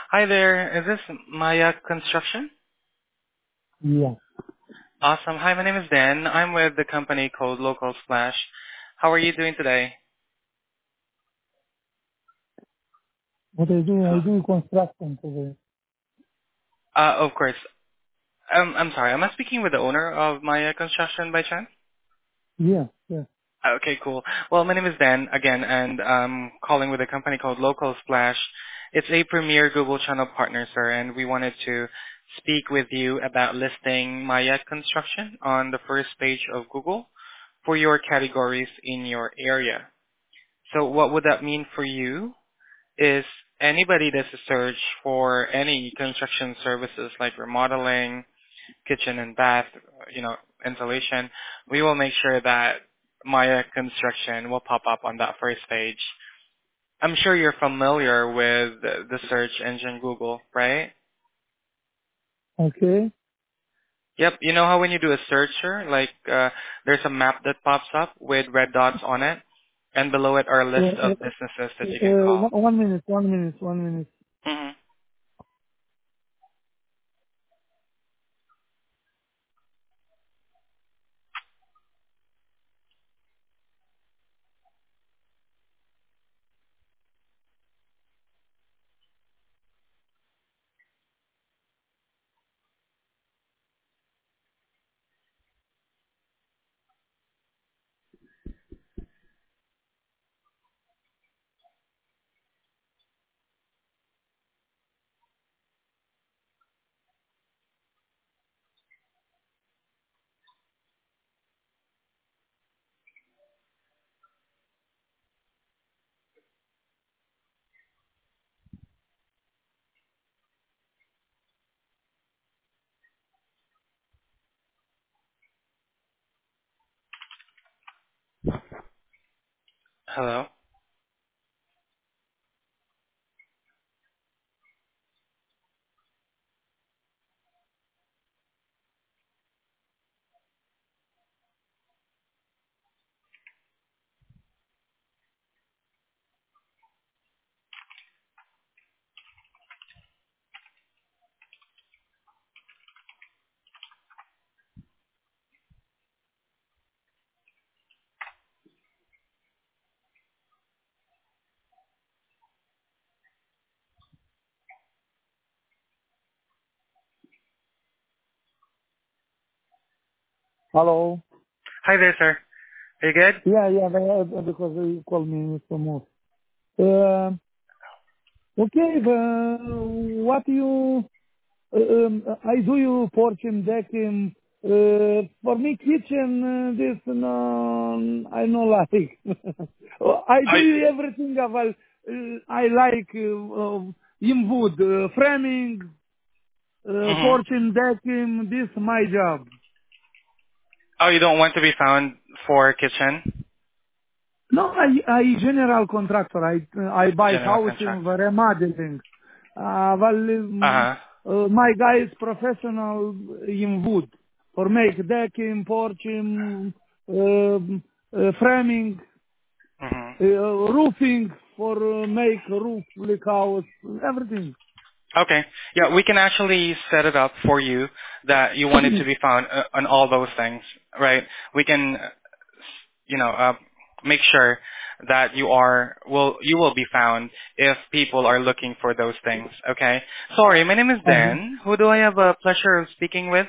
Hi there. Is this Maya Construction? Yeah. Awesome. Hi, my name is Dan. I'm with the company called Local Splash. How are you doing today? What I do construction today. Of course. I'm sorry. Am I speaking with the owner of Maya Construction by chance? Yeah, yeah. Okay, cool. Well, my name is Dan again, and I'm calling with a company called Local Splash. It's a premier Google Channel partner, sir, and we wanted to speak with you about listing Maya Construction on the first page of Google for your categories in your area. So what would that mean for you is anybody that's a search for any construction services like remodeling, kitchen and bath, installation, we will make sure that Maya Construction will pop up on that first page. I'm sure you're familiar with the search engine Google, right? Okay. Yep. You know how when you do a searcher, there's a map that pops up with red dots on it, and below it are a list of businesses that you can call. 1 minute, 1 minute, 1 minute. hmm Hello. Hello? Hi there, sir. Are you good? Yeah, yeah, because you call me Mr. Moore. Uh, okay, what you, I do you porching, decking, for me kitchen, this, no, I no like. I do I. you everything, well, I like, in wood, framing, hmm porching, decking, this my job. Oh, you don't want to be found for kitchen? No, I general contractor. I buy General house in contractor. remodeling. Uh-huh. My guy is professional in wood for make decking, porching, framing, hmm roofing for make roof like house, everything. Okay. Yeah, we can actually set it up for you that you want it to be found on all those things, right? We can, you know, uh, make sure that you will be found if people are looking for those things. Okay. Sorry, my name is Uh-huh. Dan. Who do I have a pleasure of speaking with?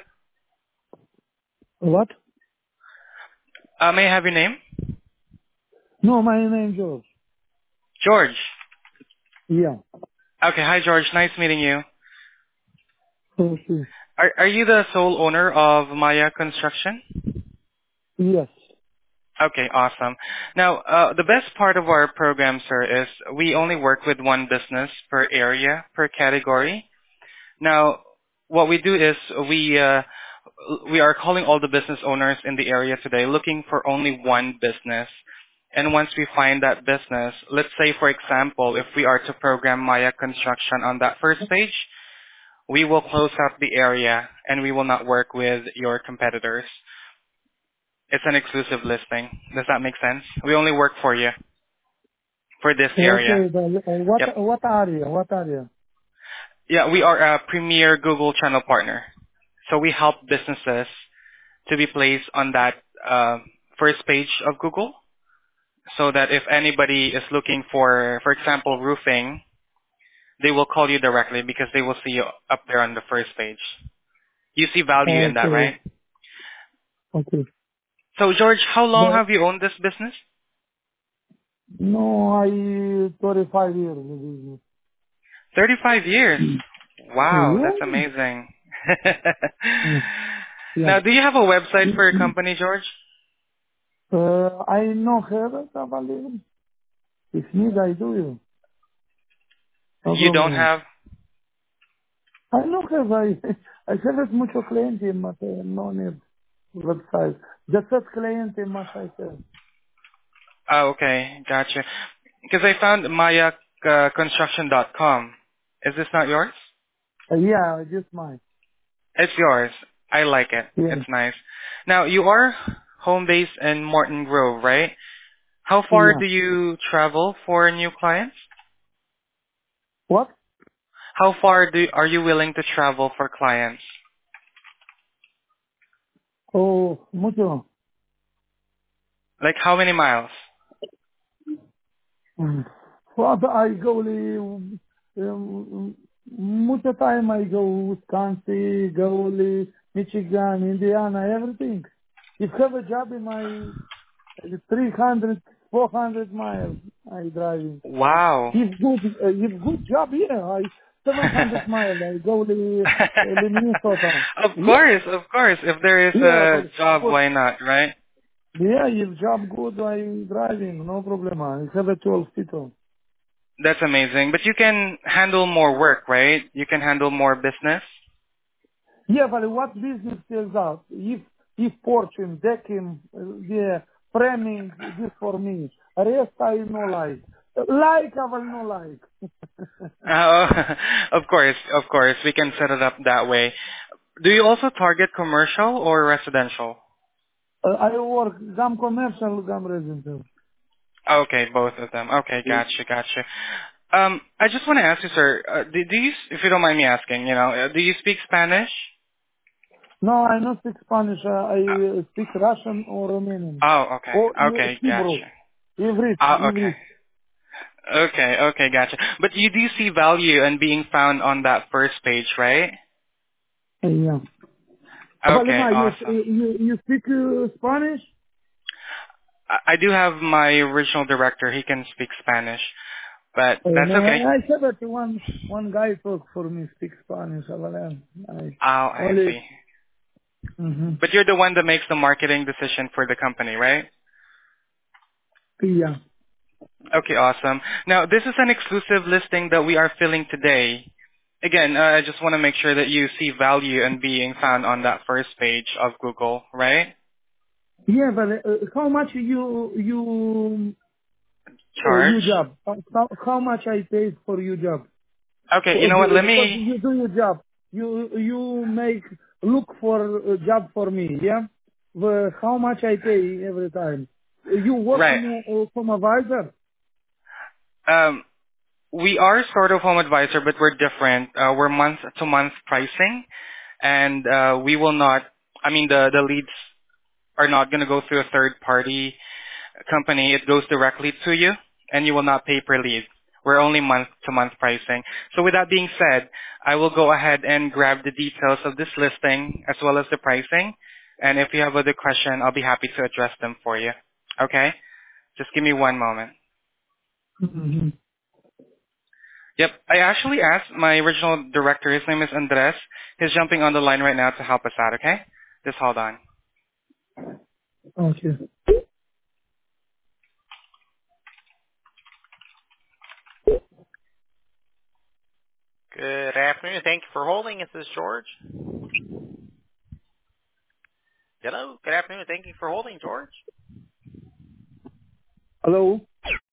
What? May I have your name? No, my name George. George. Yeah. Okay. Hi, George. Nice meeting you. Okay. Are you the sole owner of Maya Construction? Yes. Okay, awesome. Now, the best part of our program, sir, is we only work with one business per area, per category. Now, what we do is we are calling all the business owners in the area today looking for only one business. And once we find that business, let's say, for example, if we are to program Maya Construction on that first page, we will close out the area and we will not work with your competitors. It's an exclusive listing. Does that make sense? We only work for you for this area. Okay, Yep. what area? What area? Yeah, we are a premier Google channel partner. So we help businesses to be placed on that first page of Google so that if anybody is looking for example, roofing, they will call you directly because they will see you up there on the first page. You see value in that, Okay. right? Okay. So George, how long But have you owned this business? no, I 35 years in 35 years. business. Wow, that's Yeah. amazing. Yeah. Now, do you have a website for your Yeah. company, George? I no have it available. If need, I do you. No You don't problem. have? I no have, I have it mucho cliente, but no need website. Just that cliente must I have. Oh, okay, gotcha. Because I found mayaconstruction.com. Is this not yours? Yeah, just mine. It's yours. I like it. Yeah. It's nice. Now, you are home based in Morton Grove, right? How far Yeah. do you travel for new clients? What? How far are you willing to travel for clients? Oh, mucho. Like how many miles? Mm. What I go mucho time I go Wisconsin, go Michigan, Indiana, everything. If have a job in my 300, 400 miles I driving. Wow. If good job, yeah, I 700 miles I go Minnesota. Of Yeah, course, of course. If there is yeah, a job, but why not, right? yeah, if job good, I driving, no problem. I have a 12 seater. That's amazing. But you can handle more work, right? You can handle more business. Yeah, but what business is that? If portion, decking, yeah, framing, this for me. Rest I no like. Like I will no like. Oh, of course. We can set it up that way. Do you also target commercial or residential? I work gum commercial, gum residential. Okay, both of them. Okay, gotcha. I just want to ask you, sir, do you, if you don't mind me asking, do you speak Spanish? No, I not speak Spanish. I speak Russian or Romanian. Okay, Or okay, Hebrew. gotcha. Ivrit, Okay. Ivrit. Okay, gotcha. But you do see value in being found on that first page, right? Yeah. Okay, Valima, awesome. you speak Spanish? I do have my original director. He can speak Spanish, but that's No, okay. I said that one guy talk for me, speak Spanish. I Oh, I only. see. Mm-hmm. But you're the one that makes the marketing decision for the company, right? Yeah. Okay, awesome. Now, this is an exclusive listing that we are filling today. Again, I just want to make sure that you see value in being found on that first page of Google, right? Yeah, but how much Charge. you job? How much I pay for your job? Okay, you know what? Let Because me. you do your job. You make look for a job for me. Yeah. How much I pay every time? You work Right. from advisor? Um, we are sort of home advisor, but we're different. We're month to month pricing, and we will not. I mean, the leads are not going to go through a third party company. It goes directly to you, and you will not pay per lead. We're only month to month pricing. So with that being said, I will go ahead and grab the details of this listing as well as the pricing. And if you have other question, I'll be happy to address them for you. Okay? Just give me one moment. Mm-hmm. Yep. I actually asked my original director. His name is Andres. He's jumping on the line right now to help us out, okay? Just hold on. Okay. Good afternoon. Thank you for holding. This is George. Hello. Good afternoon. Thank you for holding, George. Hello.